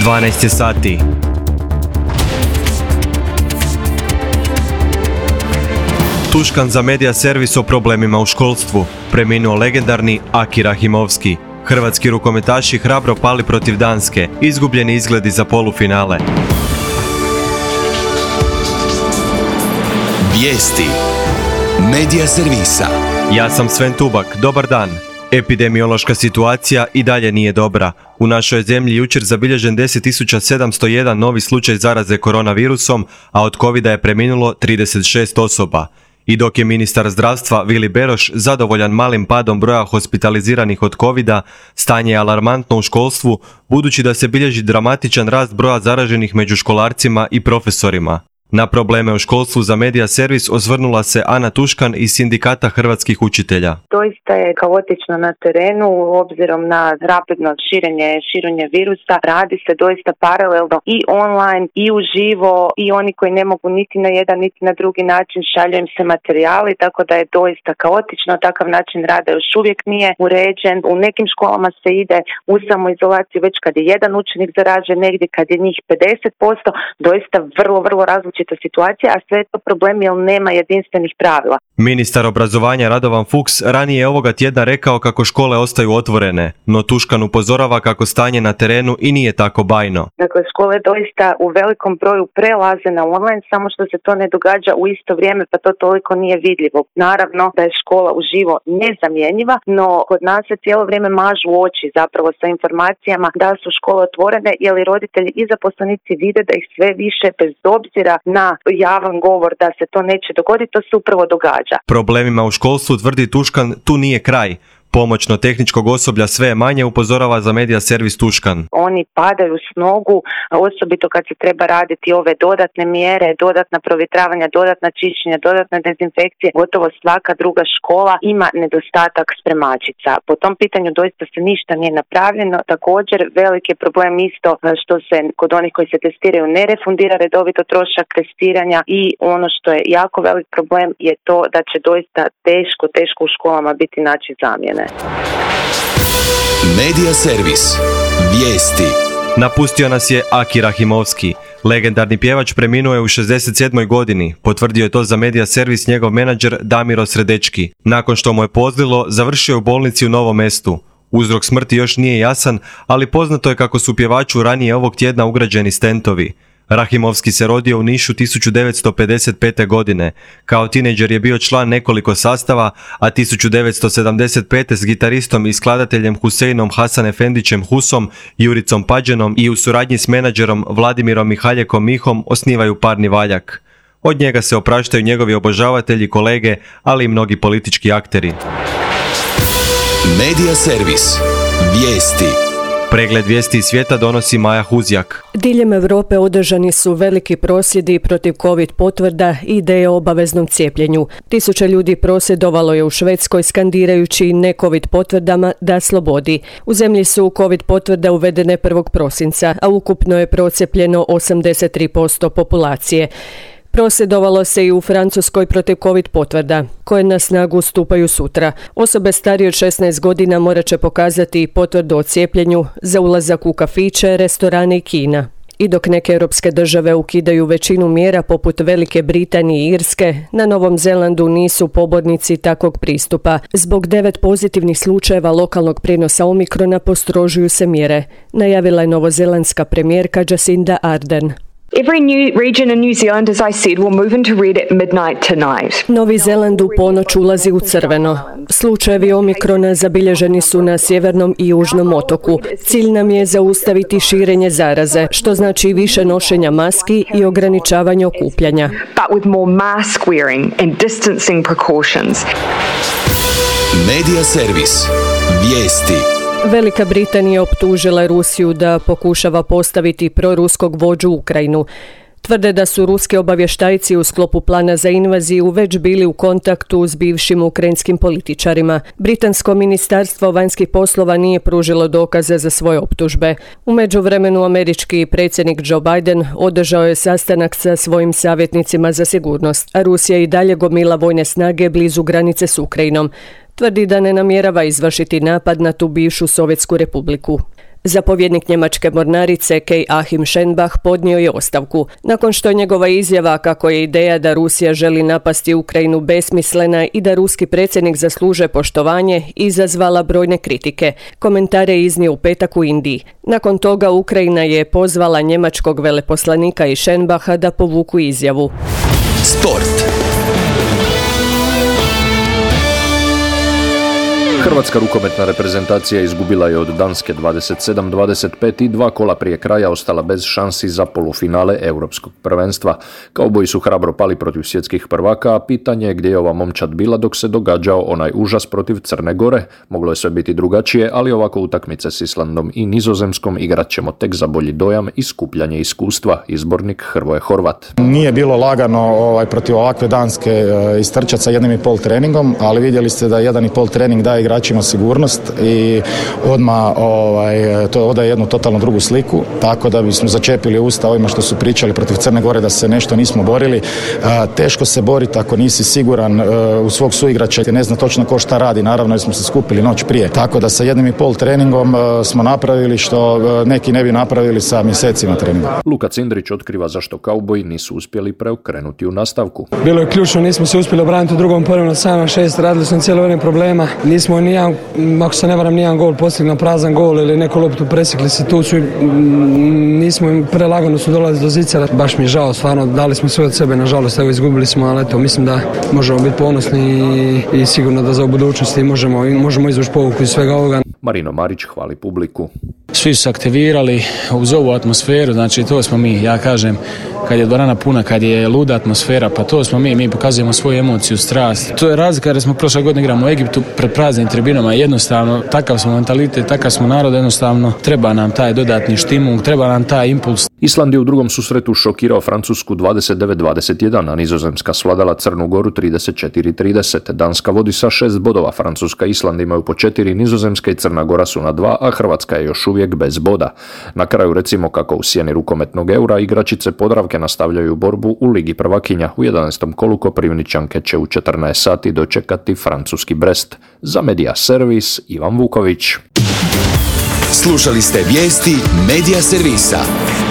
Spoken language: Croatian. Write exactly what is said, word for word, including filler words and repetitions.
dvanaest je sati. Tuškan za medija servis o problemima u školstvu. Preminuo legendarni Aki Rahimovski. Hrvatski rukometaši hrabro pali protiv Danske. Izgubljeni izgledi za polufinale. Vijesti medija servisa. Ja sam Sven Tubak. Dobar dan. Epidemiološka situacija i dalje nije dobra. U našoj zemlji jučer zabilježen deset tisuća sedamsto jedan novi slučaj zaraze koronavirusom, a od covida je preminulo trideset šest osoba. I dok je ministar zdravstva Vili Beroš zadovoljan malim padom broja hospitaliziranih od covida, stanje je alarmantno u školstvu, budući da se bilježi dramatičan rast broja zaraženih među školarcima i profesorima. Na probleme u školstvu za medija servis osvrnula se Ana Tuškan iz Sindikata hrvatskih učitelja. Doista je kaotično na terenu, obzirom na rapidno širenje, širenje virusa. Radi se doista paralelno i online i uživo, i oni koji ne mogu niti na jedan niti na drugi način, šalju im se materijali, tako da je doista kaotično. Takav način rada još uvijek nije uređen. U nekim školama se ide u samoizolaciju već kad je jedan učenik zaražen, negdje kad je njih pedeset posto. Doista vrlo, vrlo različito situacija, a sve je to problem jer nema jedinstvenih pravila. Ministar obrazovanja Radovan Fuchs ranije je ovoga tjedna rekao kako škole ostaju otvorene, no Tuškan upozorava kako stanje na terenu i nije tako bajno. Dakle, škole doista u velikom broju prelaze na online, samo što se to ne događa u isto vrijeme, pa to toliko nije vidljivo. Naravno da je škola uživo nezamjenjiva, no kod nas se cijelo vrijeme mažu oči zapravo sa informacijama da su škole otvorene, jer i roditelji i zaposlenici vide da ih sve više, bez obzira na javan govor da se to neće dogoditi, to se upravo događa. Problemima u školstvu, tvrdi Tuškan, tu nije kraj. Pomoćno tehničkog osoblja sve je manje, upozorava za medija servis Tuškan. Oni padaju s nogu, osobito kad se treba raditi ove dodatne mjere, dodatna provjetravanja, dodatna čišćenja, dodatne dezinfekcije. Gotovo svaka druga škola ima nedostatak spremačica. Po tom pitanju doista se ništa nije napravljeno. Također veliki je problem isto što se kod onih koji se testiraju ne refundira redovito trošak testiranja, i ono što je jako velik problem je to da će doista teško, teško u školama biti naći zamjene. Medija servis. Vijesti. Napustio nas je Aki Rahimovski. Legendarni pjevač preminuo je u šezdeset sedmoj godini. Potvrdio je to za medija servis njegov menadžer Damiro Sredečki. Nakon što mu je pozlilo, završio je u bolnici u Novom Mestu. Uzrok smrti još nije jasan, ali poznato je kako su pjevaču ranije ovog tjedna ugrađeni stentovi. Rahimovski se rodio u Nišu tisuću devetsto pedeset pete. godine. Kao tinejdžer je bio član nekoliko sastava, a tisuću devetsto sedamdeset pete. s gitaristom i skladateljem Huseinom Hasanefendićem Husom, Juricom Pađenom i u suradnji s menadžerom Vladimirom Mihaljekom Mihom osnivaju parni valjak. Od njega se opraštaju njegovi obožavatelji, kolege, ali i mnogi politički akteri. Medija servis. Vijesti. Pregled vijesti iz svijeta donosi Maja Huzjak. Diljem Europe održani su veliki prosvjedi protiv covid potvrda i ideje o obaveznom cijepljenju. Tisuće ljudi prosvjedovalo je u Švedskoj skandirajući ne covid potvrdama da slobodi. U zemlji su covid potvrde uvedene prvog prosinca, a ukupno je procijepljeno osamdeset tri posto populacije. Prosvjedovalo se i u Francuskoj protiv covid potvrda, koje na snagu stupaju sutra. Osobe starije od šesnaest godina morat će pokazati potvrdu o cijepljenju za ulazak u kafiće, restorane i kina. I dok neke europske države ukidaju većinu mjera poput Velike Britanije i Irske, na Novom Zelandu nisu pobornici takvog pristupa. Zbog devet pozitivnih slučajeva lokalnog prijenosa omikrona postrožuju se mjere, najavila je novozelandska premijerka Jacinda Ardern. Every new region in New Zealand, as I said, will move into red at midnight tonight. Novi Zeland u ponoć ulazi u crveno. Slučajevi omikrona zabilježeni su na sjevernom i južnom otoku. Cilj nam je zaustaviti širenje zaraze, što znači više nošenja maski i ograničavanje okupljanja. But with more mask wearing and distancing precautions. Medija servis. Vijesti. Velika Britanija optužila je Rusiju da pokušava postaviti proruskog vođu u Ukrajinu. Tvrde da su ruski obavještajci u sklopu plana za invaziju već bili u kontaktu s bivšim ukrajinskim političarima. Britansko ministarstvo vanjskih poslova nije pružilo dokaze za svoje optužbe. U međuvremenu američki predsjednik Joe Biden održao je sastanak sa svojim savjetnicima za sigurnost, a Rusija i dalje gomila vojne snage blizu granice s Ukrajinom. Tvrdi da ne namjerava izvršiti napad na tu bivšu Sovjetsku republiku. Zapovjednik njemačke mornarice Kai Achim Schenbach podnio je ostavku, nakon što je njegova izjava kako je ideja da Rusija želi napasti Ukrajinu besmislena i da ruski predsjednik zaslužuje poštovanje izazvala brojne kritike. Komentare je iznio u petak u Indiji. Nakon toga Ukrajina je pozvala njemačkog veleposlanika i Schenbacha da povuku izjavu. Sport. Hrvatska rukometna reprezentacija izgubila je od Danske dvadeset sedam dvadeset pet i dva kola prije kraja ostala bez šansi za polufinale europskog prvenstva. Kauboji su hrabro pali protiv svjetskih prvaka, a pitanje je gdje je ova momčad bila dok se događao onaj užas protiv Crne Gore. Moglo je sve biti drugačije, ali ovako utakmice s Islandom i Nizozemskom igrat ćemo tek za bolji dojam i skupljanje iskustva. Izbornik Hrvoje Horvat. Nije bilo lagano ovaj, protiv ovakve Danske e, istrčati sa jednim i pol treningom, ali vidjeli ste da jedan i pol trening daje igračima sigurnost i odmah ovaj, to odaje jednu totalno drugu sliku, tako da bismo začepili usta ovima što su pričali protiv Crne Gore da se nešto nismo borili. A, teško se boriti ako nisi siguran a, u svog suigrača i ne zna točno ko šta radi, naravno jer smo se skupili noć prije. Tako da sa jednim i pol treningom a, smo napravili što a, neki ne bi napravili sa mjesecima treninga. Luka Cindrić otkriva zašto kauboji nisu uspjeli preokrenuti u nastavku. Bilo je ključno, nismo se uspjeli obraniti u drugom polu na sedam na šest, radili smo cijelo vrijeme problema, nismo nijedan, ako se ne varam, nijedan gol postigli na prazan gol ili neku loptu presekli situaciju, nismo prelagano su dolazili do zicera, baš mi je žao, stvarno dali smo sve od sebe, nažalost evo izgubili smo, ali eto mislim da možemo biti ponosni i, i sigurno da za u budućnosti možemo, možemo izvući pouku iz svega ovoga. Marino Marić hvali publiku. Svi su se aktivirali uz ovu atmosferu, znači to smo mi, ja kažem, kad je dvorana puna, kad je luda atmosfera, pa to smo mi, mi pokazujemo svoju emociju, strast. To je razlika jer smo prošle godine igramo u Egiptu pred praznim tribinama, jednostavno takav smo mentalitet, takav smo narod, jednostavno treba nam taj dodatni štimung, treba nam taj impuls. Island je u drugom susretu šokirao Francusku dvadeset devet dvadeset jedan, a Nizozemska svladala Crnu Goru trideset četiri trideset. Danska vodi sa šest bodova, Francuska i Island imaju po četiri, Nizozemska i Crna Gora su na dva, a Hrvatska je još uvijek bez boda. Na kraju recimo kako u sjeni rukometnog eura igračice Podravke nastavljaju borbu u Ligi prvakinja. U jedanaestom kolu Koprivničanke će u četrnaest sati dočekati francuski Brest. Za Media Servis Ivan Vuković. Slušali ste vijesti Media Servisa.